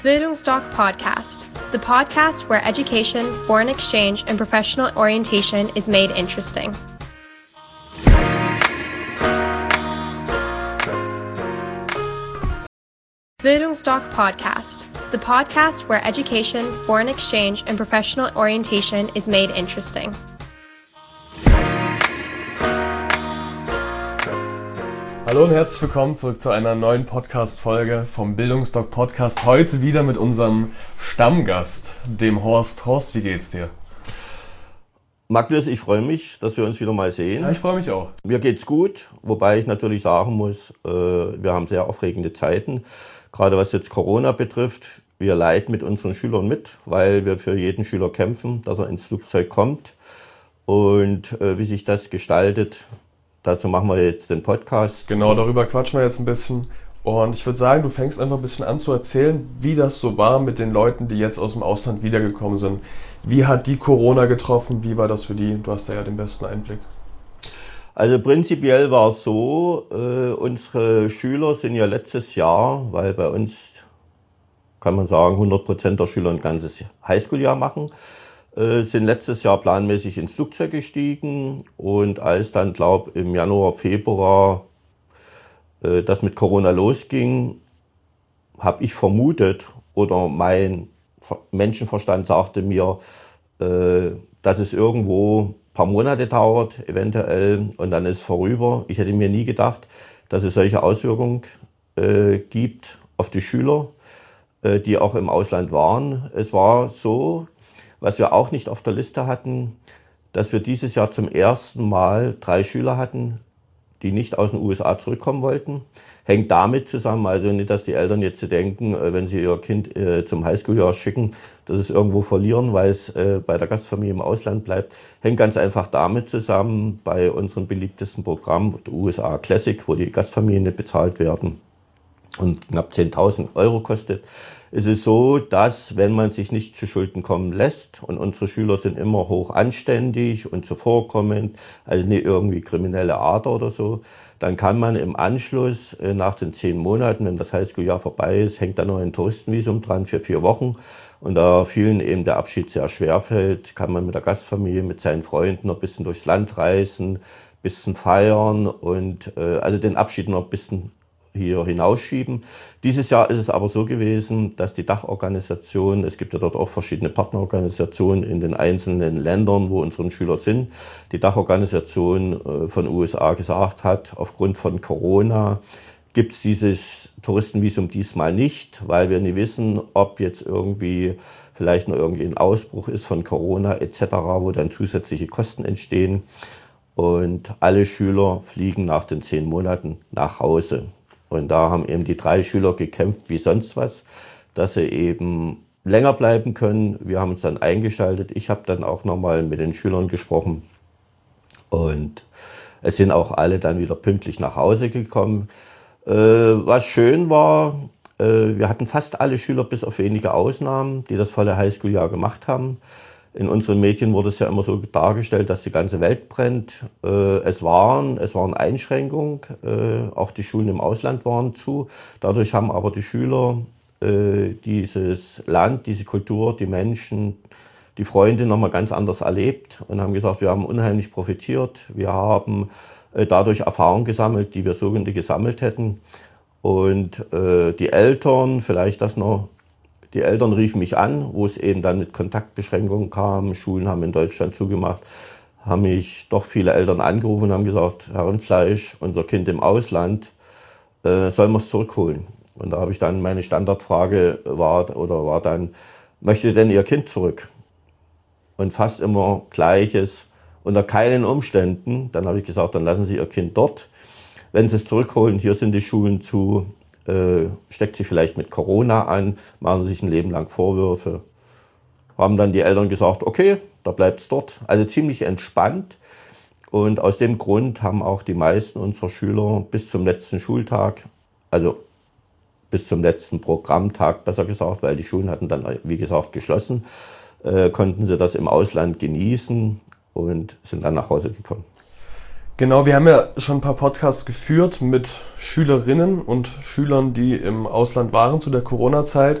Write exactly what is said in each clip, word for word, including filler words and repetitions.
Bildungsdoc Podcast, the podcast where education, foreign exchange, and professional orientation is made interesting. Bildungsdoc Podcast, the podcast where education, foreign exchange, and professional orientation is made interesting. Hallo und herzlich willkommen zurück zu einer neuen Podcast-Folge vom Bildungsdoc Podcast. Heute wieder mit unserem Stammgast, dem Horst. Horst, wie geht's dir? Magnus, ich freue mich, dass wir uns wieder mal sehen. Ja, ich freue mich auch. Mir geht's gut, wobei ich natürlich sagen muss, äh, wir haben sehr aufregende Zeiten. Gerade was jetzt Corona betrifft, wir leiden mit unseren Schülern mit, weil wir für jeden Schüler kämpfen, dass er ins Flugzeug kommt. Und äh, wie sich das gestaltet, dazu machen wir jetzt den Podcast. Genau, darüber quatschen wir jetzt ein bisschen. Und ich würde sagen, du fängst einfach ein bisschen an zu erzählen, wie das so war mit den Leuten, die jetzt aus dem Ausland wiedergekommen sind. Wie hat die Corona getroffen? Wie war das für die? Du hast da ja den besten Einblick. Also prinzipiell war es so, äh, unsere Schüler sind ja letztes Jahr, weil bei uns, kann man sagen, hundert Prozent der Schüler ein ganzes Highschool-Jahr machen, äh, sind letztes Jahr planmäßig ins Flugzeug gestiegen. Und als dann, glaube ich, im Januar, Februar äh, das mit Corona losging, habe ich vermutet, oder mein Menschenverstand sagte mir, äh, dass es irgendwo ein paar Monate dauert, eventuell, und dann ist es vorüber. Ich hätte mir nie gedacht, dass es solche Auswirkungen äh, gibt auf die Schüler, äh, die auch im Ausland waren. Es war so, was wir auch nicht auf der Liste hatten, dass wir dieses Jahr zum ersten Mal drei Schüler hatten, die nicht aus den U S A zurückkommen wollten. Hängt damit zusammen, also nicht, dass die Eltern jetzt denken, wenn sie ihr Kind äh, zum Highschool-Jahr schicken, dass es irgendwo verlieren, weil es äh, bei der Gastfamilie im Ausland bleibt. Hängt ganz einfach damit zusammen, bei unserem beliebtesten Programm, der U S A Classic, wo die Gastfamilien nicht bezahlt werden und knapp zehntausend Euro kostet, ist es so, dass, wenn man sich nicht zu Schulden kommen lässt, und unsere Schüler sind immer hoch anständig und zuvorkommend, also nicht irgendwie kriminelle Ader oder so, dann kann man im Anschluss äh, nach den zehn Monaten, wenn das Highschool-Jahr vorbei ist, hängt da noch ein Touristenvisum dran für vier Wochen. Und da vielen eben der Abschied sehr schwer fällt, kann man mit der Gastfamilie, mit seinen Freunden noch ein bisschen durchs Land reisen, ein bisschen feiern und äh, also den Abschied noch ein bisschen hier hinausschieben. Dieses Jahr ist es aber so gewesen, dass die Dachorganisation, es gibt ja dort auch verschiedene Partnerorganisationen in den einzelnen Ländern, wo unsere Schüler sind, die Dachorganisation von U S A gesagt hat, aufgrund von Corona gibt es dieses Touristenvisum diesmal nicht, weil wir nicht wissen, ob jetzt irgendwie vielleicht noch irgendwie ein Ausbruch ist von Corona et cetera, wo dann zusätzliche Kosten entstehen. Und alle Schüler fliegen nach den zehn Monaten nach Hause. Und da haben eben die drei Schüler gekämpft wie sonst was, dass sie eben länger bleiben können. Wir haben uns dann eingeschaltet. Ich habe dann auch nochmal mit den Schülern gesprochen. Und es sind auch alle dann wieder pünktlich nach Hause gekommen. Äh, was schön war, äh, wir hatten fast alle Schüler, bis auf wenige Ausnahmen, die das volle Highschool-Jahr gemacht haben. In unseren Medien wurde es ja immer so dargestellt, dass die ganze Welt brennt. Äh, es waren, es waren Einschränkungen, äh, auch die Schulen im Ausland waren zu. Dadurch haben aber die Schüler äh, dieses Land, diese Kultur, die Menschen, die Freunde nochmal ganz anders erlebt und haben gesagt, wir haben unheimlich profitiert. Wir haben äh, dadurch Erfahrungen gesammelt, die wir so nicht gesammelt hätten. Und äh, die Eltern, vielleicht das noch, Die Eltern riefen mich an, wo es eben dann mit Kontaktbeschränkungen kam. Schulen haben in Deutschland zugemacht. Haben mich doch viele Eltern angerufen und haben gesagt, Herr Rindfleisch, unser Kind im Ausland, äh, sollen wir es zurückholen? Und da habe ich dann, meine Standardfrage war, oder war dann, möchte denn Ihr Kind zurück? Und fast immer Gleiches, unter keinen Umständen. Dann habe ich gesagt, dann lassen Sie Ihr Kind dort. Wenn Sie es zurückholen, hier sind die Schulen zu, Äh, steckt sie vielleicht mit Corona an, machen sie sich ein Leben lang Vorwürfe. Haben dann die Eltern gesagt, okay, da bleibt es dort. Also ziemlich entspannt. Und aus dem Grund haben auch die meisten unserer Schüler bis zum letzten Schultag, also bis zum letzten Programmtag besser gesagt, weil die Schulen hatten dann, wie gesagt, geschlossen, äh, konnten sie das im Ausland genießen und sind dann nach Hause gekommen. Genau, wir haben ja schon ein paar Podcasts geführt mit Schülerinnen und Schülern, die im Ausland waren zu der Corona-Zeit.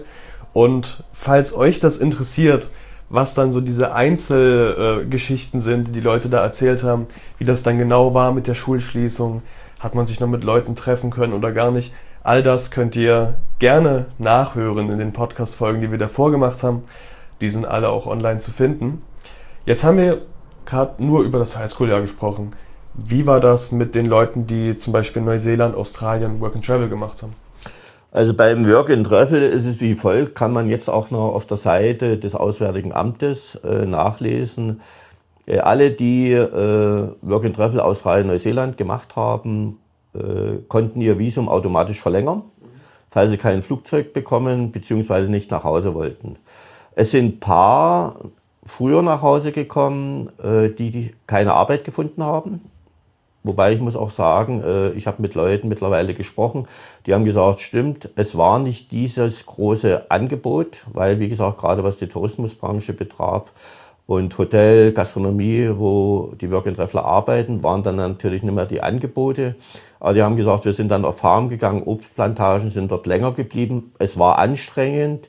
Und falls euch das interessiert, was dann so diese Einzelgeschichten äh, sind, die die Leute da erzählt haben, wie das dann genau war mit der Schulschließung, hat man sich noch mit Leuten treffen können oder gar nicht, all das könnt ihr gerne nachhören in den Podcast-Folgen, die wir davor gemacht haben. Die sind alle auch online zu finden. Jetzt haben wir gerade nur über das Highschool-Jahr gesprochen. Wie war das mit den Leuten, die zum Beispiel in Neuseeland, Australien Work and Travel gemacht haben? Also beim Work and Travel ist es wie folgt, kann man jetzt auch noch auf der Seite des Auswärtigen Amtes äh, nachlesen. Äh, alle, die äh, Work and Travel Australien, Neuseeland gemacht haben, äh, konnten ihr Visum automatisch verlängern, falls sie kein Flugzeug bekommen bzw. nicht nach Hause wollten. Es sind ein paar früher nach Hause gekommen, äh, die, die keine Arbeit gefunden haben. Wobei ich muss auch sagen, äh, ich habe mit Leuten mittlerweile gesprochen, die haben gesagt, stimmt, es war nicht dieses große Angebot, weil wie gesagt, gerade was die Tourismusbranche betraf und Hotel, Gastronomie, wo die Work-and-Traveler arbeiten, waren dann natürlich nicht mehr die Angebote. Aber die haben gesagt, wir sind dann auf Farm gegangen, Obstplantagen sind dort länger geblieben. Es war anstrengend.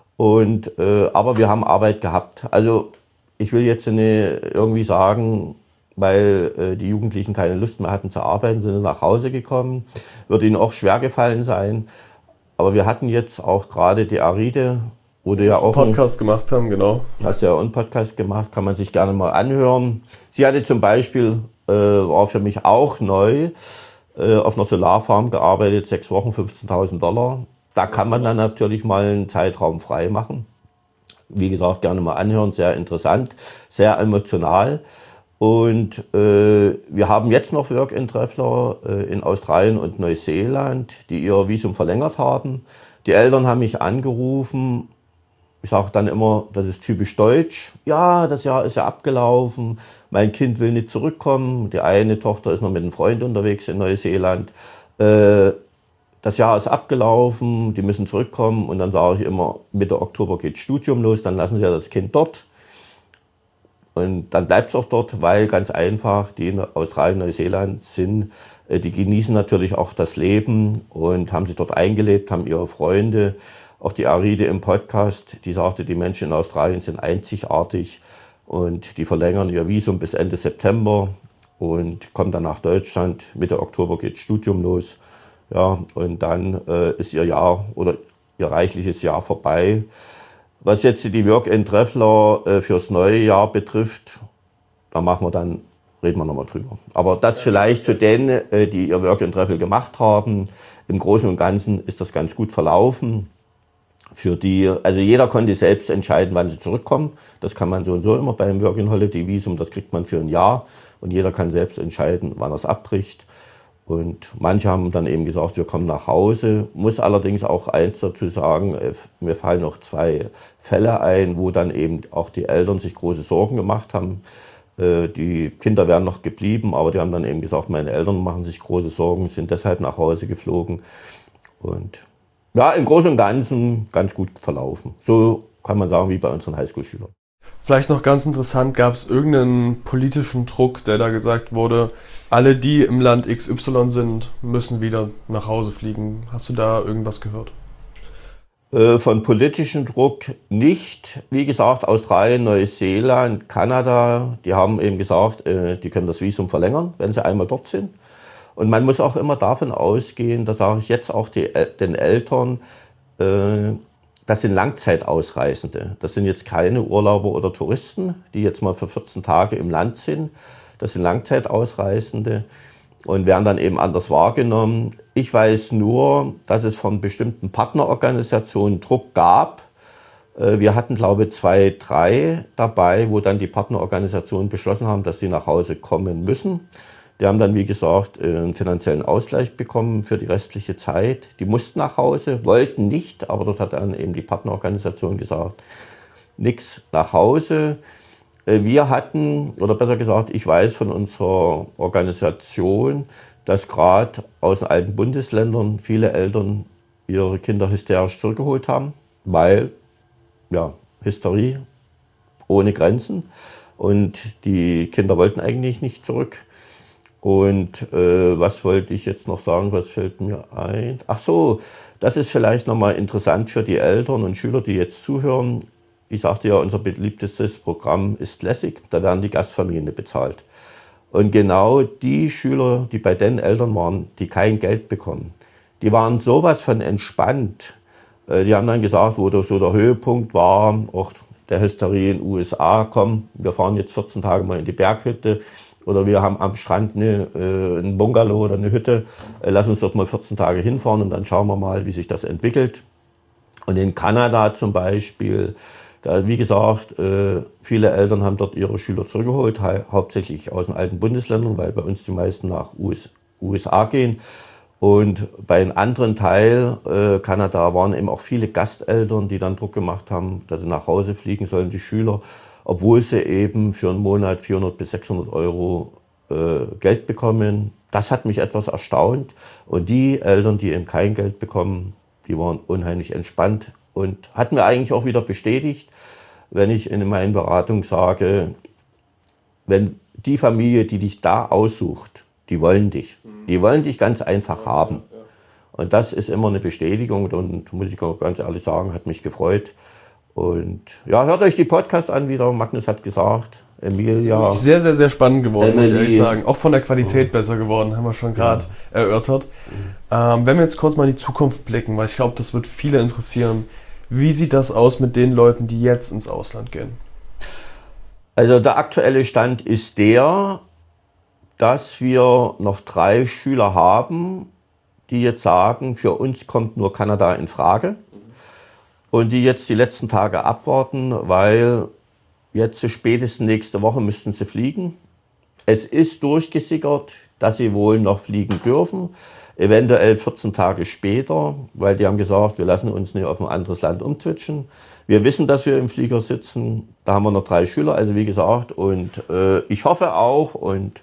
Und, äh, aber wir haben Arbeit gehabt. Also ich will jetzt nicht irgendwie sagen, weil äh, die Jugendlichen keine Lust mehr hatten zu arbeiten, sind nach Hause gekommen. Wird ihnen auch schwer gefallen sein. Aber wir hatten jetzt auch gerade die Aride, wo du ja auch einen Podcast gemacht haben, genau. Hast ja auch einen Podcast gemacht, kann man sich gerne mal anhören. Sie hatte zum Beispiel, äh, war für mich auch neu, äh, auf einer Solarfarm gearbeitet, sechs Wochen, fünfzehntausend Dollar. Da kann man dann natürlich mal einen Zeitraum frei machen. Wie gesagt, gerne mal anhören, sehr interessant, sehr emotional. Und äh, wir haben jetzt noch Work-and-Traveler äh, in Australien und Neuseeland, die ihr Visum verlängert haben. Die Eltern haben mich angerufen. Ich sage dann immer, das ist typisch deutsch. Ja, das Jahr ist ja abgelaufen. Mein Kind will nicht zurückkommen. Die eine Tochter ist noch mit einem Freund unterwegs in Neuseeland. Äh, Das Jahr ist abgelaufen, die müssen zurückkommen und dann sage ich immer, Mitte Oktober geht Studium los, dann lassen sie ja das Kind dort und dann bleibt es auch dort, weil ganz einfach, die in Australien, Neuseeland sind, die genießen natürlich auch das Leben und haben sich dort eingelebt, haben ihre Freunde, auch die Aride im Podcast, die sagte, die Menschen in Australien sind einzigartig und die verlängern ihr Visum bis Ende September und kommen dann nach Deutschland, Mitte Oktober geht Studium los. Ja, und dann äh, ist ihr Jahr oder ihr reichliches Jahr vorbei. Was jetzt die Work-and-Traveler äh, fürs neue Jahr betrifft, da machen wir dann, reden wir nochmal drüber. Aber das vielleicht zu denen, äh, die ihr Work-and-Travel gemacht haben. Im Großen und Ganzen ist das ganz gut verlaufen. Für die, also jeder konnte selbst entscheiden, wann sie zurückkommen. Das kann man so und so immer beim Work-and-Holiday-Visum, das kriegt man für ein Jahr. Und jeder kann selbst entscheiden, wann er es abbricht. Und manche haben dann eben gesagt, wir kommen nach Hause. Muss allerdings auch eins dazu sagen, mir fallen noch zwei Fälle ein, wo dann eben auch die Eltern sich große Sorgen gemacht haben. Die Kinder wären noch geblieben, aber die haben dann eben gesagt, meine Eltern machen sich große Sorgen, sind deshalb nach Hause geflogen. Und ja, im Großen und Ganzen ganz gut verlaufen. So kann man sagen, wie bei unseren Highschool-Schülern. Vielleicht noch ganz interessant, gab es irgendeinen politischen Druck, der da gesagt wurde, alle, die im Land X Y sind, müssen wieder nach Hause fliegen. Hast du da irgendwas gehört? Äh, von politischem Druck nicht. Wie gesagt, Australien, Neuseeland, Kanada, die haben eben gesagt, äh, die können das Visum verlängern, wenn sie einmal dort sind. Und man muss auch immer davon ausgehen, da sage ich jetzt auch die, den Eltern, äh, das sind Langzeitausreisende. Das sind jetzt keine Urlauber oder Touristen, die jetzt mal für vierzehn Tage im Land sind. Das sind Langzeitausreisende und werden dann eben anders wahrgenommen. Ich weiß nur, dass es von bestimmten Partnerorganisationen Druck gab. Wir hatten, glaube ich, zwei, drei dabei, wo dann die Partnerorganisationen beschlossen haben, dass sie nach Hause kommen müssen. Die haben dann, wie gesagt, einen finanziellen Ausgleich bekommen für die restliche Zeit. Die mussten nach Hause, wollten nicht, aber dort hat dann eben die Partnerorganisation gesagt, nix nach Hause. Wir hatten, oder besser gesagt, ich weiß von unserer Organisation, dass gerade aus den alten Bundesländern viele Eltern ihre Kinder hysterisch zurückgeholt haben, weil, ja, Hysterie ohne Grenzen und die Kinder wollten eigentlich nicht zurück. Und äh, was wollte ich jetzt noch sagen, was fällt mir ein? Ach so, das ist vielleicht nochmal interessant für die Eltern und Schüler, die jetzt zuhören. Ich sagte ja, unser beliebtestes Programm ist lässig, da werden die Gastfamilien bezahlt. Und genau die Schüler, die bei den Eltern waren, die kein Geld bekommen, die waren sowas von entspannt. Die haben dann gesagt, wo das so der Höhepunkt war, auch der Hysterie in den U S A, komm, wir fahren jetzt vierzehn Tage mal in die Berghütte oder wir haben am Strand eine, äh, ein Bungalow oder eine Hütte, äh, lass uns dort mal vierzehn Tage hinfahren und dann schauen wir mal, wie sich das entwickelt. Und in Kanada zum Beispiel, da, wie gesagt, äh, viele Eltern haben dort ihre Schüler zurückgeholt, ha hauptsächlich aus den alten Bundesländern, weil bei uns die meisten nach U S A gehen. Und bei einem anderen Teil äh, Kanada waren eben auch viele Gasteltern, die dann Druck gemacht haben, dass sie nach Hause fliegen sollen, die Schüler, obwohl sie eben für einen Monat vierhundert bis sechshundert Euro äh, Geld bekommen. Das hat mich etwas erstaunt. Und die Eltern, die eben kein Geld bekommen, die waren unheimlich entspannt und hat mir eigentlich auch wieder bestätigt, wenn ich in meinen Beratungen sage, wenn die Familie, die dich da aussucht, die wollen dich. Die wollen dich ganz einfach haben. Und das ist immer eine Bestätigung und muss ich auch ganz ehrlich sagen, hat mich gefreut. Und ja, hört euch die Podcasts an, wie der Magnus hat gesagt. Emilia. Sehr, sehr, sehr spannend geworden, Emily. muss ich ehrlich sagen. Auch von der Qualität oh. besser geworden, haben wir schon gerade ja. erörtert. Mhm. Ähm, wenn wir jetzt kurz mal in die Zukunft blicken, weil ich glaube, das wird viele interessieren. Wie sieht das aus mit den Leuten, die jetzt ins Ausland gehen? Also der aktuelle Stand ist der, dass wir noch drei Schüler haben, die jetzt sagen, für uns kommt nur Kanada in Frage. Und die jetzt die letzten Tage abwarten, weil jetzt spätestens nächste Woche müssten sie fliegen. Es ist durchgesickert, dass sie wohl noch fliegen dürfen, eventuell vierzehn Tage später, weil die haben gesagt, wir lassen uns nicht auf ein anderes Land umtwitschen. Wir wissen, dass wir im Flieger sitzen, da haben wir noch drei Schüler, also wie gesagt, und äh, ich hoffe auch und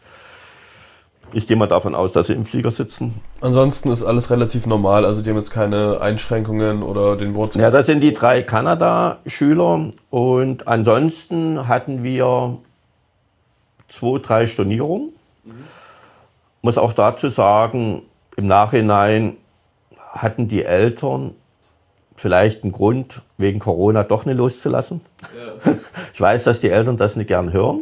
ich gehe mal davon aus, dass sie im Flieger sitzen. Ansonsten ist alles relativ normal, also die haben jetzt keine Einschränkungen oder den Wurzeln. Ja, das sind die drei Kanada-Schüler und ansonsten hatten wir zwei, drei Stornierungen. Mhm. Muss auch dazu sagen, im Nachhinein hatten die Eltern vielleicht einen Grund, wegen Corona doch nicht loszulassen. Ja. Ich weiß, dass die Eltern das nicht gern hören,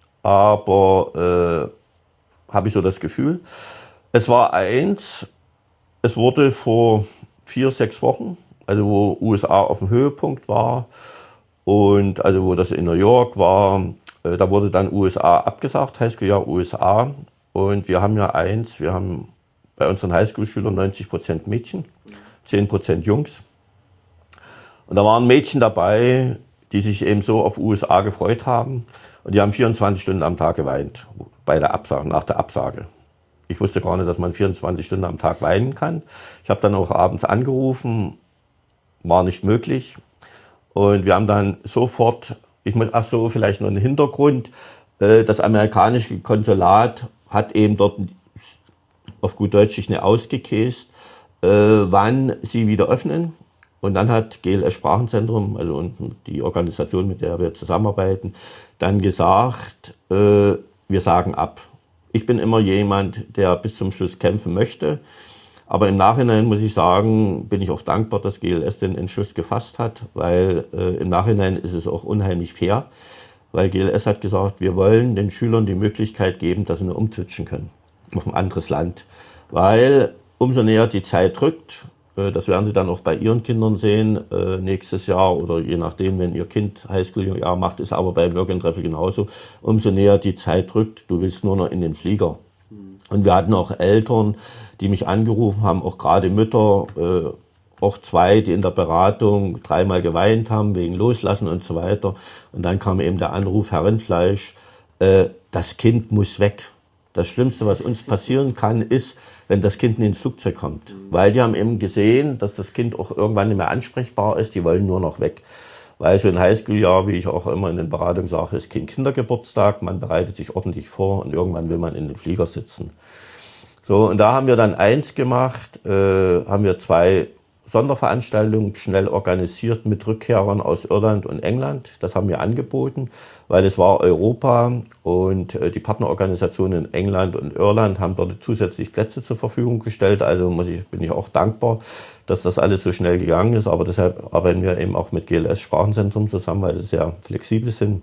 aber äh, habe ich so das Gefühl. Es war eins, es wurde vor vier, sechs Wochen, also wo U S A auf dem Höhepunkt war und also wo das in New York war, äh, da wurde dann U S A abgesagt, Highschool-Jahr U S A. Und wir haben ja eins, wir haben bei unseren Highschool-Schülern neunzig Prozent Mädchen, zehn Prozent Jungs. Und da waren Mädchen dabei, die sich eben so auf U S A gefreut haben. Und die haben vierundzwanzig Stunden am Tag geweint, bei der Absage, nach der Absage. Ich wusste gar nicht, dass man vierundzwanzig Stunden am Tag weinen kann. Ich habe dann auch abends angerufen, war nicht möglich. Und wir haben dann sofort, ich muss, ach so, vielleicht noch einen Hintergrund, das amerikanische Konsulat hat eben dort auf gut Deutsch sich nicht ausgekäst, wann sie wieder öffnen. Und dann hat G L S Sprachenzentrum, also und die Organisation, mit der wir zusammenarbeiten, dann gesagt, äh, wir sagen ab. Ich bin immer jemand, der bis zum Schluss kämpfen möchte. Aber im Nachhinein muss ich sagen, bin ich auch dankbar, dass G L S den Entschluss gefasst hat, weil äh, im Nachhinein ist es auch unheimlich fair. Weil G L S hat gesagt, wir wollen den Schülern die Möglichkeit geben, dass sie nur umtwitschen können auf ein anderes Land. Weil umso näher die Zeit rückt, das werden Sie dann auch bei Ihren Kindern sehen, äh, nächstes Jahr oder je nachdem, wenn Ihr Kind Highschool-Jahr macht, ist aber beim Work and Travel genauso. Umso näher die Zeit rückt, du willst nur noch in den Flieger. Mhm. Und wir hatten auch Eltern, die mich angerufen haben, auch gerade Mütter, äh, auch zwei, die in der Beratung dreimal geweint haben, wegen Loslassen und so weiter. Und dann kam eben der Anruf, Herr Rindfleisch, äh, das Kind muss weg. Das Schlimmste, was uns passieren kann, ist, wenn das Kind nicht ins Flugzeug kommt. Mhm. Weil die haben eben gesehen, dass das Kind auch irgendwann nicht mehr ansprechbar ist, die wollen nur noch weg. Weil so ein Highschool-Jahr, wie ich auch immer in den Beratungen sage, ist kein Kindergeburtstag, man bereitet sich ordentlich vor und irgendwann will man in den Flieger sitzen. So, und da haben wir dann eins gemacht, äh, haben wir zwei Sonderveranstaltung schnell organisiert mit Rückkehrern aus Irland und England. Das haben wir angeboten, weil es war Europa und die Partnerorganisationen in England und Irland haben dort zusätzlich Plätze zur Verfügung gestellt. Also muss ich, bin ich auch dankbar, dass das alles so schnell gegangen ist. Aber deshalb arbeiten wir eben auch mit G L S Sprachenzentrum zusammen, weil sie sehr flexibel sind.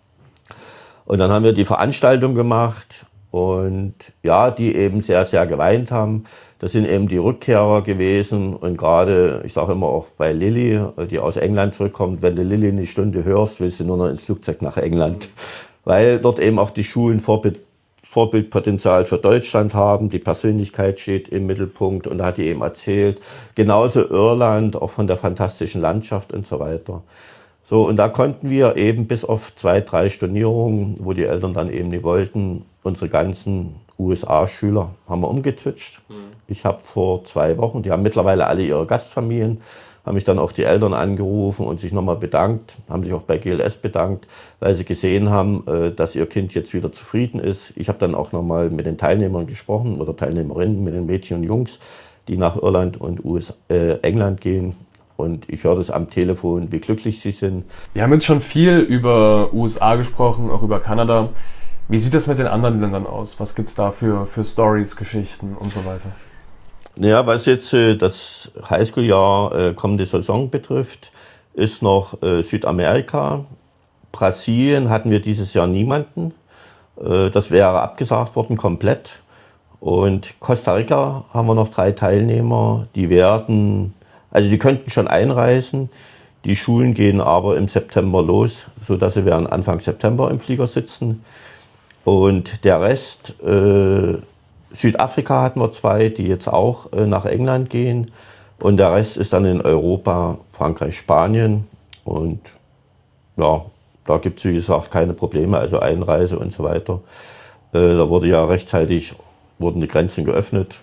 Und dann haben wir die Veranstaltung gemacht und ja, die eben sehr, sehr geweint haben. Das sind eben die Rückkehrer gewesen und gerade, ich sage immer auch bei Lilly, die aus England zurückkommt, wenn du Lilly eine Stunde hörst, willst du nur noch ins Flugzeug nach England. Weil dort eben auch die Schulen Vorbild, Vorbildpotenzial für Deutschland haben, die Persönlichkeit steht im Mittelpunkt und da hat die eben erzählt. Genauso Irland, auch von der fantastischen Landschaft und so weiter. So, und da konnten wir eben bis auf zwei, drei Stornierungen, wo die Eltern dann eben nicht wollten, unsere ganzen U S A-Schüler haben wir umgetwitcht. Mhm. Ich habe vor zwei Wochen, die haben mittlerweile alle ihre Gastfamilien, haben mich dann auch die Eltern angerufen und sich nochmal bedankt, haben sich auch bei G L S bedankt, weil sie gesehen haben, dass ihr Kind jetzt wieder zufrieden ist. Ich habe dann auch nochmal mit den Teilnehmern gesprochen oder Teilnehmerinnen, mit den Mädchen und Jungs, die nach Irland und U S A, äh, England gehen. Und ich höre das am Telefon, wie glücklich sie sind. Wir haben jetzt schon viel über U S A gesprochen, auch über Kanada. Wie sieht das mit den anderen Ländern aus? Was gibt es da für, für Stories, Geschichten und so weiter? Naja, was jetzt äh, das Highschool-Jahr äh, kommende Saison betrifft, ist noch äh, Südamerika. Brasilien hatten wir dieses Jahr niemanden. Äh, das wäre abgesagt worden komplett. Und Costa Rica haben wir noch drei Teilnehmer, die werden... Also die könnten schon einreisen, die Schulen gehen aber im September los, sodass sie werden Anfang September im Flieger sitzen. Und der Rest, äh, Südafrika hatten wir zwei, die jetzt auch äh, nach England gehen. Und der Rest ist dann in Europa, Frankreich, Spanien. Und ja, da gibt es wie gesagt keine Probleme, also Einreise und so weiter. Äh, da wurde ja rechtzeitig, wurden die Grenzen geöffnet.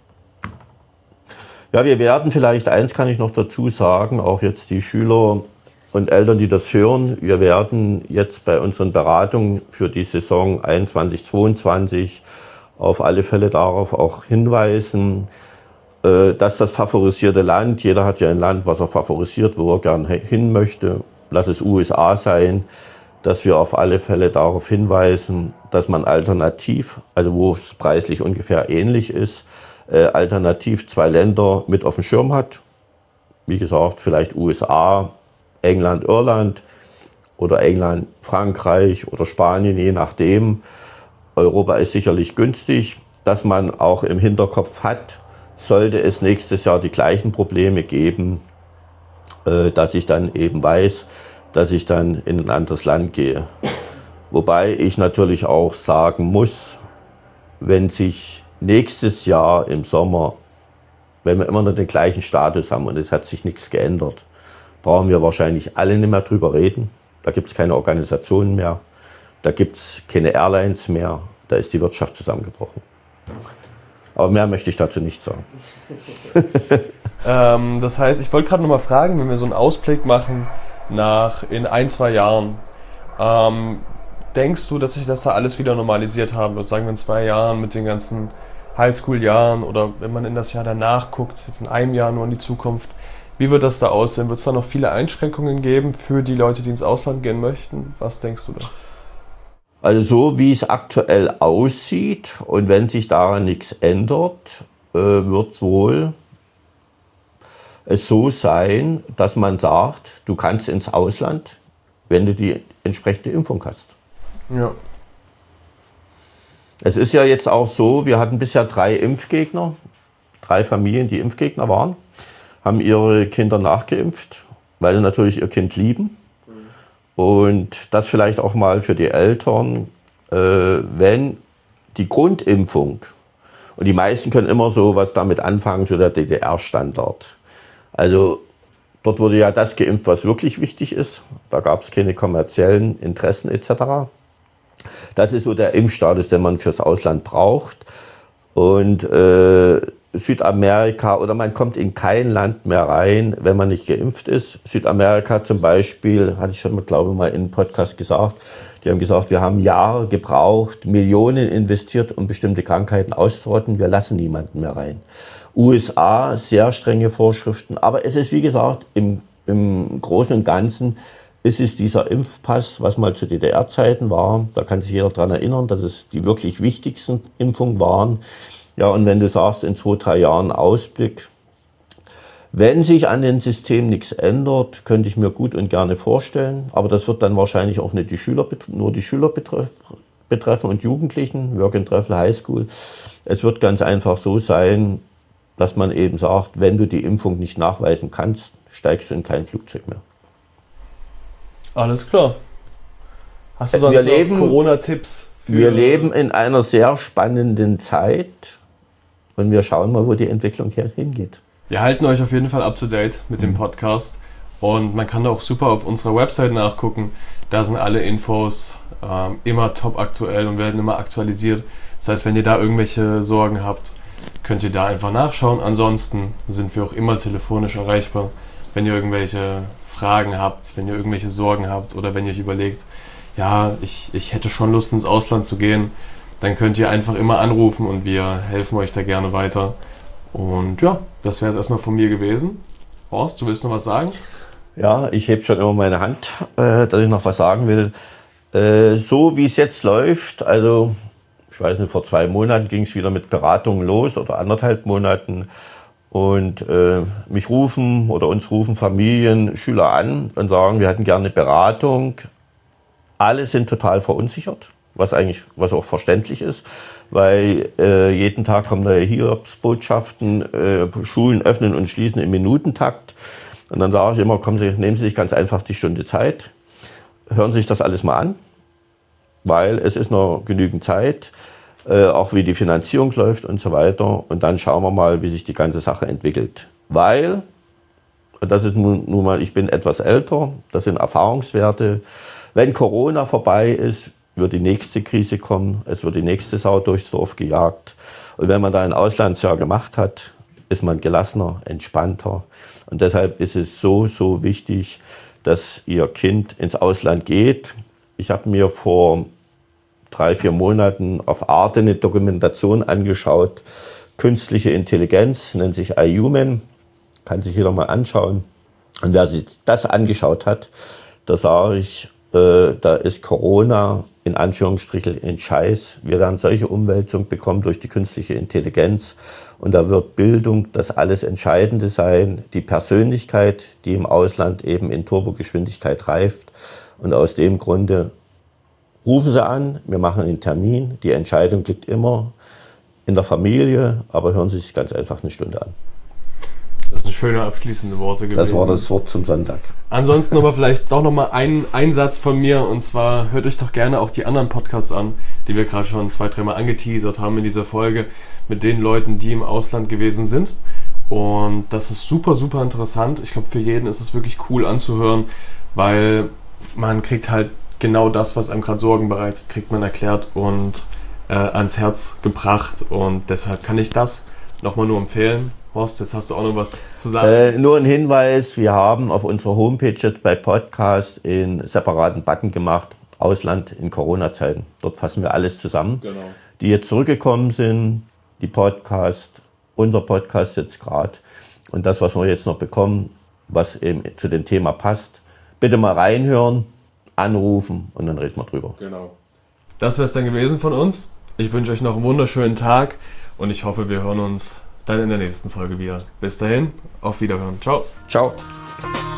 Ja, wir werden vielleicht, eins kann ich noch dazu sagen, auch jetzt die Schüler und Eltern, die das hören, wir werden jetzt bei unseren Beratungen für die Saison einundzwanzig zweiundzwanzig auf alle Fälle darauf auch hinweisen, dass das favorisierte Land, jeder hat ja ein Land, was er favorisiert, wo er gern hin möchte, lass es U S A sein, dass wir auf alle Fälle darauf hinweisen, dass man alternativ, also wo es preislich ungefähr ähnlich ist, Äh, alternativ zwei Länder mit auf dem Schirm hat. Wie gesagt, vielleicht U S A, England, Irland oder England, Frankreich oder Spanien, je nachdem. Europa ist sicherlich günstig, dass man auch im Hinterkopf hat, sollte es nächstes Jahr die gleichen Probleme geben, äh, dass ich dann eben weiß, dass ich dann in ein anderes Land gehe. Wobei ich natürlich auch sagen muss, wenn sich nächstes Jahr im Sommer, wenn wir immer noch den gleichen Status haben und es hat sich nichts geändert, brauchen wir wahrscheinlich alle nicht mehr drüber reden. Da gibt es keine Organisationen mehr, da gibt es keine Airlines mehr, da ist die Wirtschaft zusammengebrochen. Aber mehr möchte ich dazu nicht sagen. ähm, das heißt, ich wollte gerade noch mal fragen, wenn wir so einen Ausblick machen nach in ein, zwei Jahren, ähm, denkst du, dass sich das da alles wieder normalisiert haben wird? Sagen wir in zwei Jahren mit den ganzen Highschool-Jahren oder wenn man in das Jahr danach guckt, jetzt in einem Jahr nur in die Zukunft, wie wird das da aussehen? Wird es da noch viele Einschränkungen geben für die Leute, die ins Ausland gehen möchten? Was denkst du da? Also so wie es aktuell aussieht und wenn sich daran nichts ändert, äh, wird es wohl es so sein, dass man sagt, du kannst ins Ausland, wenn du die entsprechende Impfung hast. Ja. Es ist ja jetzt auch so, wir hatten bisher drei Impfgegner, drei Familien, die Impfgegner waren, haben ihre Kinder nachgeimpft, weil sie natürlich ihr Kind lieben. Und das vielleicht auch mal für die Eltern, äh, wenn die Grundimpfung, und die meisten können immer so was damit anfangen, so der D D R-Standard. Also dort wurde ja das geimpft, was wirklich wichtig ist. Da gab es keine kommerziellen Interessen et cetera. Das ist so der Impfstatus, den man fürs Ausland braucht. Und äh, Südamerika oder man kommt in kein Land mehr rein, wenn man nicht geimpft ist. Südamerika zum Beispiel, hatte ich schon, glaube ich, mal in einem Podcast gesagt, die haben gesagt, wir haben Jahre gebraucht, Millionen investiert, um bestimmte Krankheiten auszurotten. Wir lassen niemanden mehr rein. U S A, sehr strenge Vorschriften. Aber es ist, wie gesagt, im, im Großen und Ganzen ist es dieser Impfpass, was mal zu D D R-Zeiten war. Da kann sich jeder daran erinnern, dass es die wirklich wichtigsten Impfungen waren. Ja, und wenn du sagst, in zwei, drei Jahren Ausblick, wenn sich an dem System nichts ändert, könnte ich mir gut und gerne vorstellen. Aber das wird dann wahrscheinlich auch nicht die Schüler, nur die Schüler betreffen und Jugendlichen, Work and Travel High School. Es wird ganz einfach so sein, dass man eben sagt, wenn du die Impfung nicht nachweisen kannst, steigst du in kein Flugzeug mehr. Alles klar. Hast du sonst wir noch leben, Corona-Tipps? Wir leben in einer sehr spannenden Zeit und wir schauen mal, wo die Entwicklung hier hingeht. Wir halten euch auf jeden Fall up to date mit dem Podcast und man kann da auch super auf unserer Website nachgucken. Da sind alle Infos ähm, immer top aktuell und werden immer aktualisiert. Das heißt, wenn ihr da irgendwelche Sorgen habt, könnt ihr da einfach nachschauen. Ansonsten sind wir auch immer telefonisch erreichbar, wenn ihr irgendwelche Fragen habt, wenn ihr irgendwelche Sorgen habt oder wenn ihr euch überlegt, ja, ich, ich hätte schon Lust ins Ausland zu gehen, dann könnt ihr einfach immer anrufen und wir helfen euch da gerne weiter. Und ja, das wäre es erstmal von mir gewesen. Horst, du willst noch was sagen? Ja, ich hebe schon immer meine Hand, äh, dass ich noch was sagen will. Äh, so wie es jetzt läuft, also ich weiß nicht, vor zwei Monaten ging es wieder mit Beratungen los oder anderthalb Monaten. Und äh, mich rufen oder uns rufen Familien, Schüler an und sagen, wir hätten gerne eine Beratung. Alle sind total verunsichert, was eigentlich, was auch verständlich ist, weil äh, jeden Tag kommen neue Hiobsbotschaften, äh, Schulen öffnen und schließen im Minutentakt. Und dann sage ich immer, kommen Sie, nehmen Sie sich ganz einfach die Stunde Zeit, hören Sie sich das alles mal an, weil es ist noch genügend Zeit. Äh, auch wie die Finanzierung läuft und so weiter. Und dann schauen wir mal, wie sich die ganze Sache entwickelt. Weil, und das ist nun, nun mal, ich bin etwas älter, das sind Erfahrungswerte, wenn Corona vorbei ist, wird die nächste Krise kommen, es wird die nächste Sau durchs Dorf gejagt. Und wenn man da ein Auslandsjahr gemacht hat, ist man gelassener, entspannter. Und deshalb ist es so, so wichtig, dass Ihr Kind ins Ausland geht. Ich habe mir vor drei, vier Monaten auf Arte eine Dokumentation angeschaut. Künstliche Intelligenz, nennt sich iHuman, kann sich jeder mal anschauen. Und wer sich das angeschaut hat, da sage ich, äh, da ist Corona in Anführungsstrichen ein Scheiß. Wir werden solche Umwälzungen bekommen durch die künstliche Intelligenz. Und da wird Bildung das alles Entscheidende sein. Die Persönlichkeit, die im Ausland eben in Turbogeschwindigkeit reift. Und aus dem Grunde rufen Sie an, wir machen einen Termin. Die Entscheidung liegt immer in der Familie, aber hören Sie sich ganz einfach eine Stunde an. Das sind schöne abschließende Worte gewesen. Das war das Wort zum Sonntag. Ansonsten aber vielleicht doch nochmal ein Einsatz von mir, und zwar hört euch doch gerne auch die anderen Podcasts an, die wir gerade schon zwei, dreimal angeteasert haben in dieser Folge mit den Leuten, die im Ausland gewesen sind. Und das ist super, super interessant. Ich glaube, für jeden ist es wirklich cool anzuhören, weil man kriegt halt genau das, was einem gerade Sorgen bereitet, kriegt man erklärt und äh, ans Herz gebracht. Und deshalb kann ich das nochmal nur empfehlen. Horst, jetzt hast du auch noch was zu sagen. Äh, nur ein Hinweis, wir haben auf unserer Homepage jetzt bei Podcast einen separaten Button gemacht, Ausland in Corona-Zeiten. Dort fassen wir alles zusammen, Genau. Die jetzt zurückgekommen sind, die Podcast, unser Podcast jetzt gerade und das, was wir jetzt noch bekommen, was eben zu dem Thema passt. Bitte mal reinhören, anrufen und dann reden wir drüber. Genau. Das wäre es dann gewesen von uns. Ich wünsche euch noch einen wunderschönen Tag und ich hoffe, wir hören uns dann in der nächsten Folge wieder. Bis dahin, auf Wiederhören. Ciao. Ciao.